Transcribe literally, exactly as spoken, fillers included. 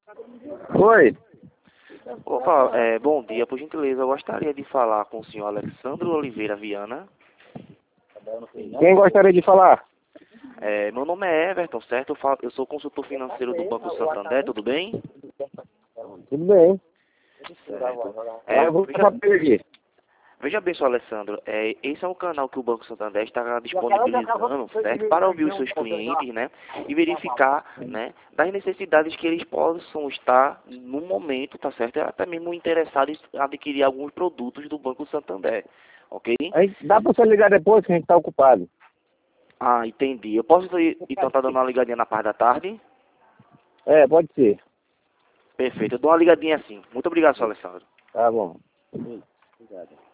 Oi. Opa, é, bom dia, por gentileza, eu gostaria de falar com o senhor Alexandro Oliveira Viana. Quem gostaria de falar? É, meu nome é Everton, certo? Eu, falo, eu sou consultor financeiro do Banco Santander, tudo bem? Tudo bem. Certo. Ah, É, eu vou veja, passar por aqui. veja bem, senhor Alessandro, é, esse é um canal que o Banco Santander está disponibilizando, certo? Para ouvir os seus clientes, né? E verificar, né? Das necessidades que eles possam estar no momento, tá certo? Até mesmo interessados em adquirir alguns produtos do Banco Santander, ok? Aí, dá pra você ligar depois que a gente tá ocupado. Ah, entendi. Eu posso ir, então tá dando uma ligadinha na parte da tarde? É, pode ser. Perfeito, eu dou uma ligadinha assim. Muito obrigado, senhor Alessandro. Tá bom. Obrigado.